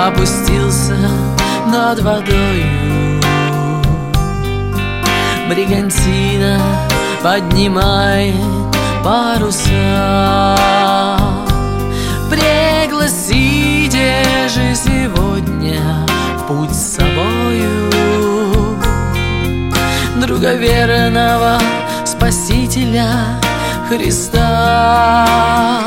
опустился над водою. Бригантина поднимает паруса. Пригласите же сегодня в путь с собою друга верного Спасителя Христа.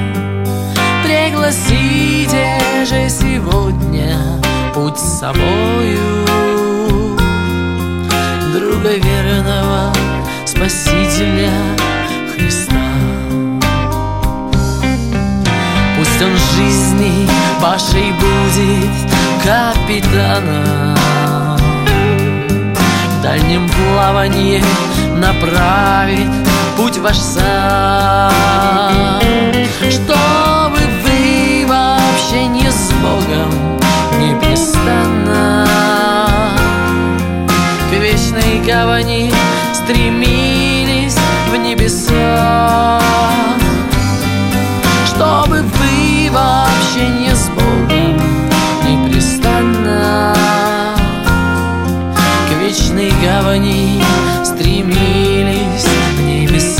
Пригласите же сегодня в путь с собою друга верного Спасителя Христа. Пусть он жизни вашей будет капитаном, в дальнем плавании направит путь ваш сам, чтобы вы в общении с Богом непрестанно к вечной гавани стремились в небеса, чтобы вы в общении с Богом непрестанно к вечной гавани стремились в небеса.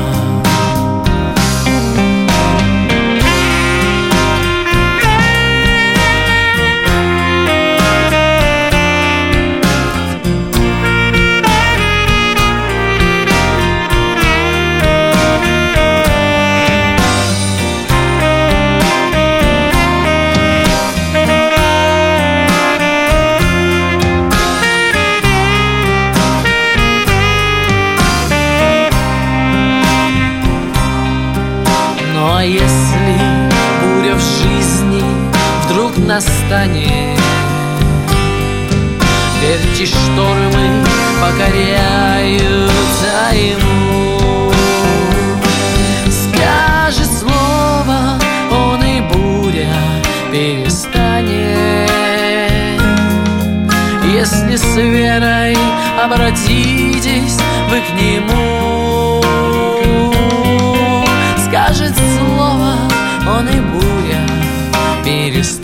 Ну а если буря в жизни вдруг настанет, верьте, штормы покоряются ему. Скажет слово, он и буря перестанет, если с верой обратитесь вы к нему. Скажет слово, он и буря перестанет,